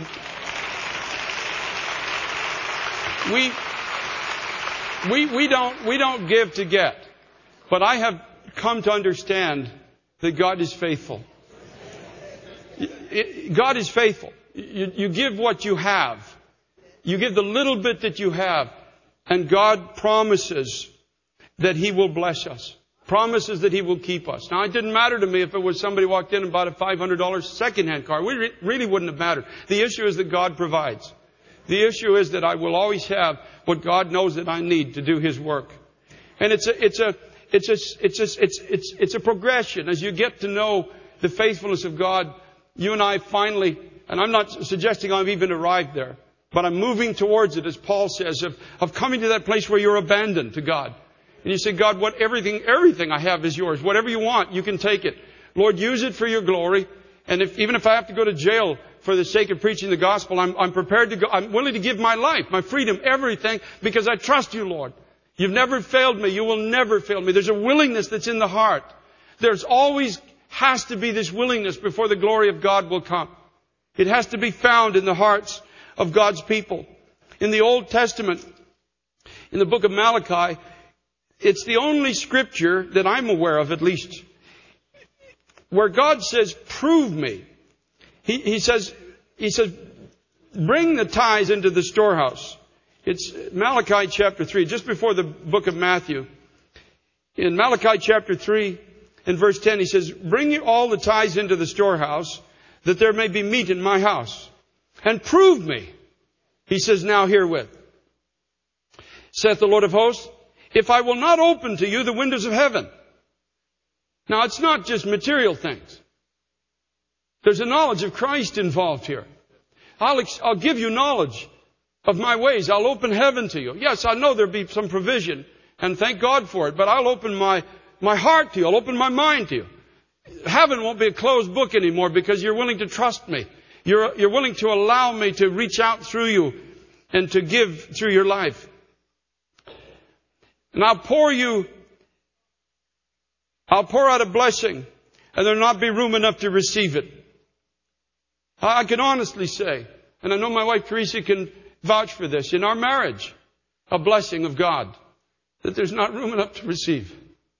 We don't give to get. But I have come to understand that God is faithful. God is faithful. You give what you have. You give the little bit that you have. And God promises that He will bless us. Promises that He will keep us. Now, it didn't matter to me if it was somebody walked in and bought a $500 secondhand car. It really wouldn't have mattered. The issue is that God provides. The issue is that I will always have what God knows that I need to do His work. And it's a progression. As you get to know the faithfulness of God, you and I finally, and I'm not suggesting I've even arrived there, but I'm moving towards it, as Paul says, of coming to that place where you're abandoned to God. And you say, "God, everything I have is yours. Whatever you want, you can take it. Lord, use it for your glory. And even if I have to go to jail for the sake of preaching the gospel, I'm prepared to go. I'm willing to give my life, my freedom, everything, because I trust you, Lord. You've never failed me. You will never fail me." There's a willingness that's in the heart. There's always has to be this willingness before the glory of God will come. It has to be found in the hearts of God's people. In the Old Testament, in the book of Malachi, it's the only scripture that I'm aware of, at least, where God says, "Prove me." He says, "Bring the tithes into the storehouse." It's Malachi chapter 3, just before the book of Matthew. In Malachi chapter 3, in verse 10, he says, "Bring all the tithes into the storehouse, that there may be meat in my house. And prove me," he says, "now herewith, saith the Lord of hosts, if I will not open to you the windows of heaven, Now, it's not just material things. There's a knowledge of Christ involved here. I'll give you knowledge of my ways. I'll open heaven to you. Yes, I know there'll be some provision, and thank God for it, but I'll open my heart to you. I'll open my mind to you. Heaven won't be a closed book anymore because you're willing to trust me. You're willing to allow me to reach out through you and to give through your life. And I'll pour out a blessing, and there'll not be room enough to receive it. I can honestly say, and I know my wife Teresa can vouch for this, in our marriage, a blessing of God that there's not room enough to receive.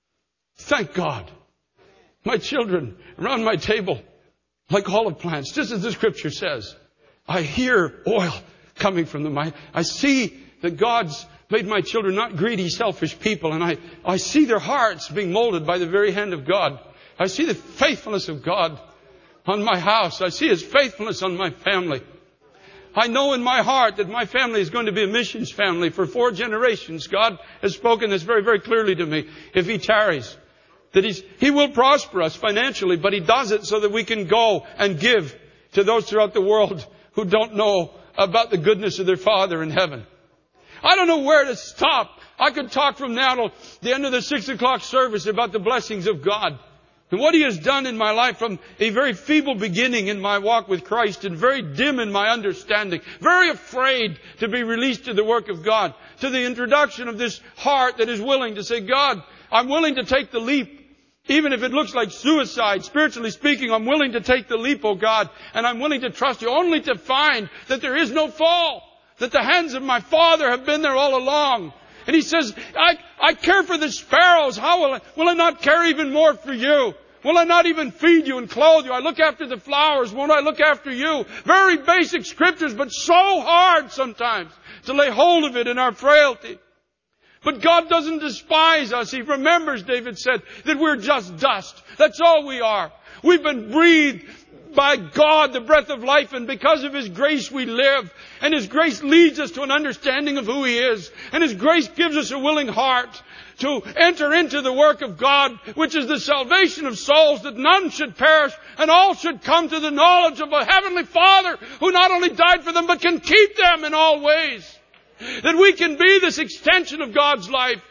Thank God. My children around my table, like olive plants, just as the scripture says. I hear oil coming from them. I see that God's made my children not greedy, selfish people, and I see their hearts being molded by the very hand of God. I see the faithfulness of God on my house. I see His faithfulness on my family. I know in my heart that my family is going to be a missions family for 4 generations. God has spoken this very, very clearly to me. If He tarries, that He will prosper us financially, but He does it so that we can go and give to those throughout the world who don't know about the goodness of their Father in heaven. I don't know where to stop. I could talk from now till the end of the 6 o'clock service about the blessings of God and what He has done in my life from a very feeble beginning in my walk with Christ and very dim in my understanding, very afraid to be released to the work of God, to the introduction of this heart that is willing to say, God, I'm willing to take the leap. Even if it looks like suicide, spiritually speaking, I'm willing to take the leap, oh God, and I'm willing to trust You, only to find that there is no fall, that the hands of my Father have been there all along. And He says, I care for the sparrows. How will I not care even more for You? Will I not even feed you and clothe you? I look after the flowers. Won't I look after you? Very basic scriptures, but so hard sometimes to lay hold of it in our frailty. But God doesn't despise us. He remembers, David said, that we're just dust. That's all we are. We've been breathed by God, the breath of life, and because of His grace we live. And His grace leads us to an understanding of who He is. And His grace gives us a willing heart to enter into the work of God, which is the salvation of souls, that none should perish and all should come to the knowledge of a Heavenly Father who not only died for them but can keep them in all ways. That we can be this extension of God's life.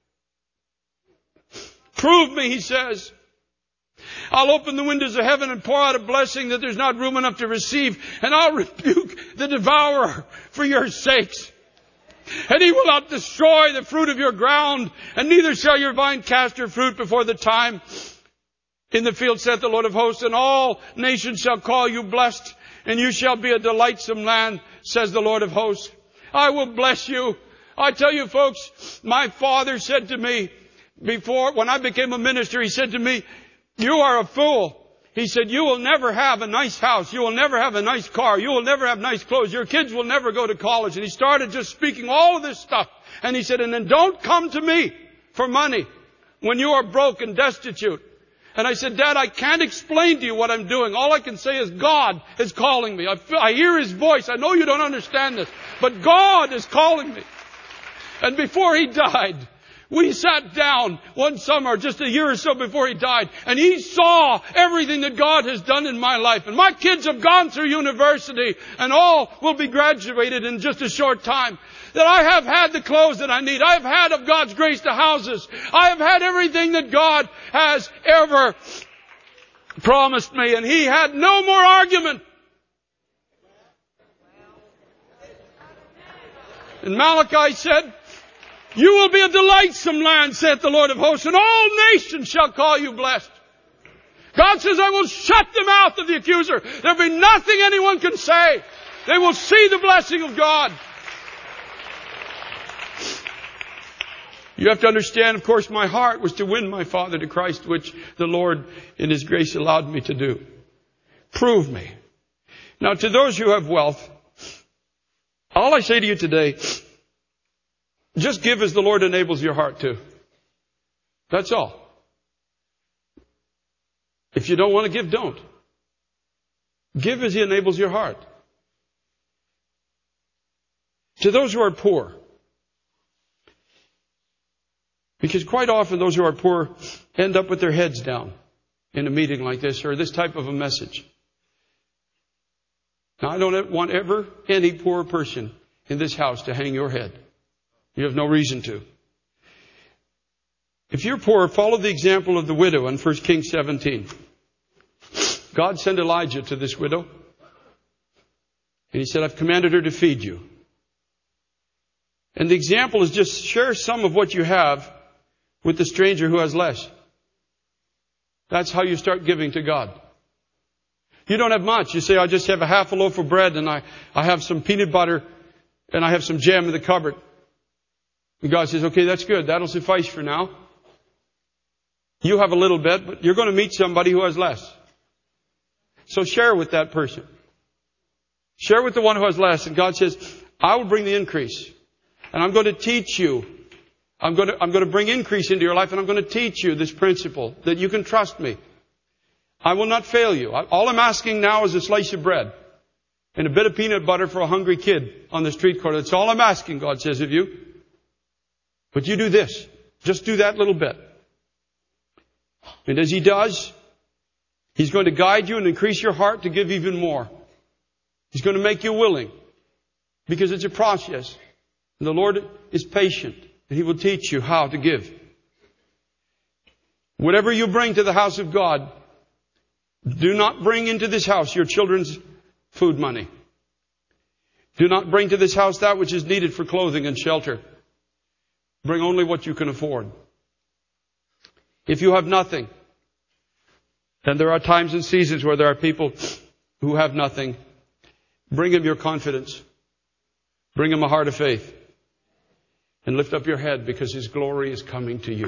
Prove me, He says. I'll open the windows of heaven and pour out a blessing that there's not room enough to receive. And I'll rebuke the devourer for Your sakes. And he will not destroy the fruit of your ground, and neither shall your vine cast her fruit before the time. In the field, saith the Lord of hosts, and all nations shall call you blessed, and you shall be a delightsome land, says the Lord of hosts. I will bless you. I tell you, folks, my father said to me before, when I became a minister, he said to me, you are a fool. He said, you will never have a nice house. You will never have a nice car. You will never have nice clothes. Your kids will never go to college. And he started just speaking all of this stuff. And he said, and then don't come to me for money when you are broke and destitute. And I said, Dad, I can't explain to you what I'm doing. All I can say is God is calling me. I hear His voice. I know you don't understand this, but God is calling me. And before he died, we sat down one summer, just a year or so before he died, and he saw everything that God has done in my life. And my kids have gone through university, and all will be graduated in just a short time. That I have had the clothes that I need. I have had of God's grace the houses. I have had everything that God has ever promised me. And he had no more argument. And Malachi said, you will be a delightsome land, saith the Lord of hosts, and all nations shall call you blessed. God says, I will shut the mouth of the accuser. There will be nothing anyone can say. They will see the blessing of God. You have to understand, of course, my heart was to win my father to Christ, which the Lord in His grace allowed me to do. Prove me. Now, to those who have wealth, all I say to you today, just give as the Lord enables your heart to. That's all. If you don't want to give, don't. Give as He enables your heart. To those who are poor, Because quite often those who are poor end up with their heads down in a meeting like this or this type of a message. Now, I don't want ever any poor person in this house to hang your head. You have no reason to. If you're poor, follow the example of the widow in 1 Kings 17. God sent Elijah to this widow. And he said, I've commanded her to feed you. And the example is just share some of what you have with the stranger who has less. That's how you start giving to God. You don't have much. You say, I just have a half a loaf of bread and I have some peanut butter and I have some jam in the cupboard. And God says, okay, that's good. That'll suffice for now. You have a little bit, but you're going to meet somebody who has less. So share with that person. Share with the one who has less. And God says, I will bring the increase. And I'm going to teach you. I'm going to bring increase into your life, and I'm going to teach you this principle that you can trust me. I will not fail you. All I'm asking now is a slice of bread and a bit of peanut butter for a hungry kid on the street corner. That's all I'm asking, God says of you. But you do this. Just do that little bit. And as He does, He's going to guide you and increase your heart to give even more. He's going to make you willing because it's a process. And the Lord is patient. And He will teach you how to give. Whatever you bring to the house of God, do not bring into this house your children's food money. Do not bring to this house that which is needed for clothing and shelter. Bring only what you can afford. If you have nothing, then there are times and seasons where there are people who have nothing. Bring Him your confidence. Bring Him a heart of faith. And lift up your head because His glory is coming to you.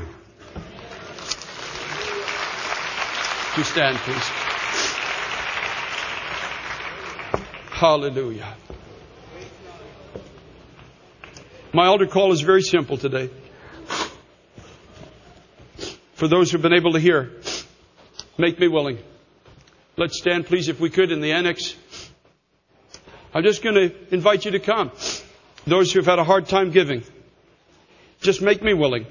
You stand, please. Hallelujah. My altar call is very simple today. For those who have been able to hear, make me willing. Let's stand, please, if we could, in the annex. I'm just going to invite you to come. Those who have had a hard time giving. Just make me willing.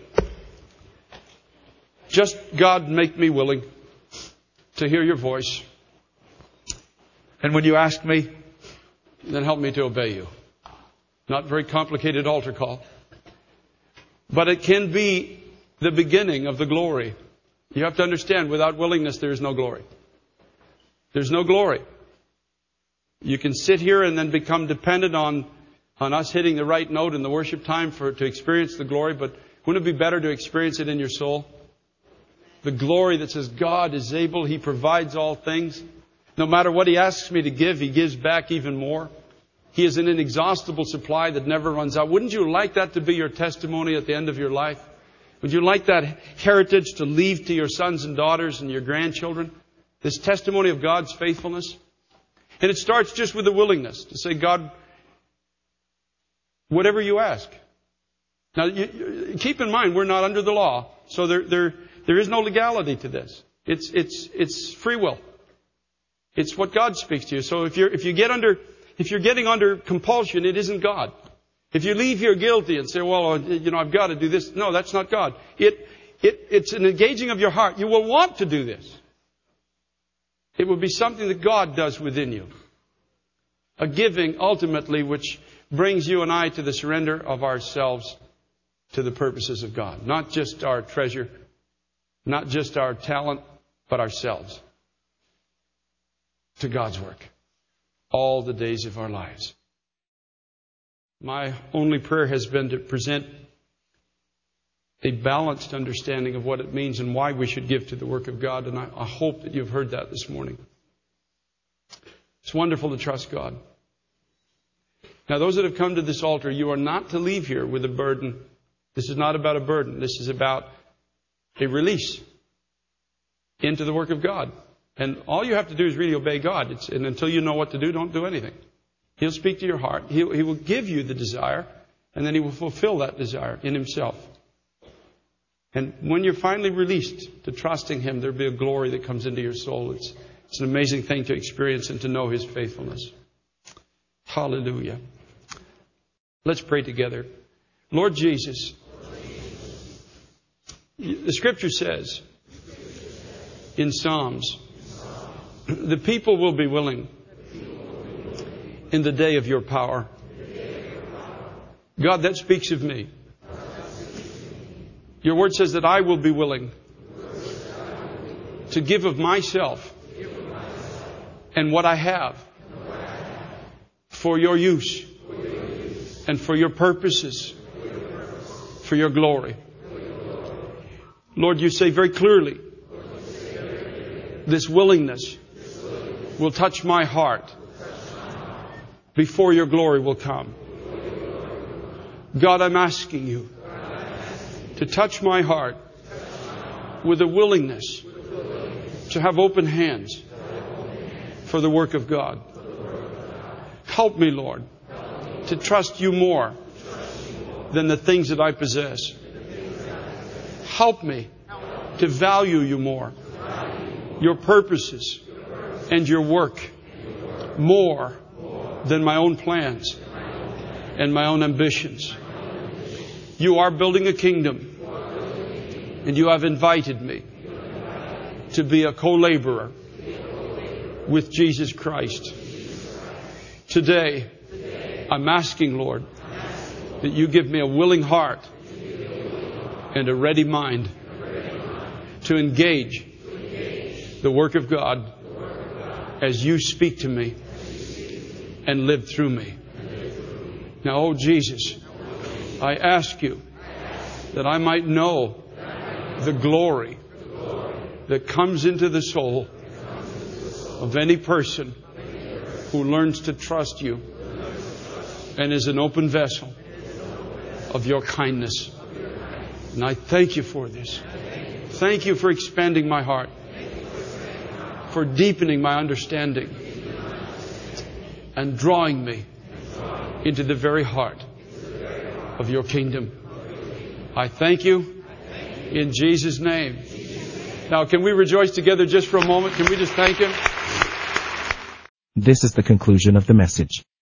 Just, God, make me willing to hear your voice. And when you ask me, then help me to obey you. Not very complicated altar call. But it can be the beginning of the glory. You have to understand, without willingness, there is no glory. There's no glory. You can sit here and then become dependent on us hitting the right note in the worship time to experience the glory, but wouldn't it be better to experience it in your soul? The glory that says God is able, He provides all things. No matter what He asks me to give, He gives back even more. He is an inexhaustible supply that never runs out. Wouldn't you like that to be your testimony at the end of your life? Would you like that heritage to leave to your sons and daughters and your grandchildren? This testimony of God's faithfulness? And it starts just with the willingness to say, God, whatever you ask. Now, keep in mind, we're not under the law. So there is no legality to this. It's free will. It's what God speaks to you. So if you're getting under compulsion, it isn't God. If you leave here guilty and say, well, I've got to do this. No, that's not God. It's an engaging of your heart. You will want to do this. It will be something that God does within you. A giving, ultimately, which brings you and I to the surrender of ourselves to the purposes of God. Not just our treasure, not just our talent, but ourselves to God's work all the days of our lives. My only prayer has been to present a balanced understanding of what it means and why we should give to the work of God, and I hope that you've heard that this morning. It's wonderful to trust God. Now, those that have come to this altar, you are not to leave here with a burden. This is not about a burden. This is about a release into the work of God. And all you have to do is really obey God. And until you know what to do, don't do anything. He'll speak to your heart. He will give you the desire, and then He will fulfill that desire in Himself. And when you're finally released to trusting Him, there'll be a glory that comes into your soul. It's an amazing thing to experience and to know His faithfulness. Hallelujah. Let's pray together. Lord Jesus, The scripture says in Psalms, the people will be willing in the day of your power. God, that speaks of me. Your word says that I will be willing to give of myself and what I have for your use and for your purposes, for your glory. Lord, you say very clearly, this willingness will touch my heart before your glory will come. God, I'm asking you to touch my heart with a willingness to have open hands for the work of God. Help me, Lord, to trust you more than the things that I possess. Help me to value you more, your purposes and your work more than my own plans and my own ambitions. You are building a kingdom, and you have invited me to be a co-laborer with Jesus Christ. Today, I'm asking, Lord, that you give me a willing heart and a ready mind to engage the work of God as you speak to me and live through me. Now, oh Jesus, I ask you that I might know the glory that comes into the soul of any person who learns to trust you and is an open vessel of your kindness. And I thank you for this. Thank you for expanding my heart, for deepening my understanding, and drawing me into the very heart of your kingdom. I thank you in Jesus' name. Now, can we rejoice together just for a moment? Can we just thank Him? This is the conclusion of the message.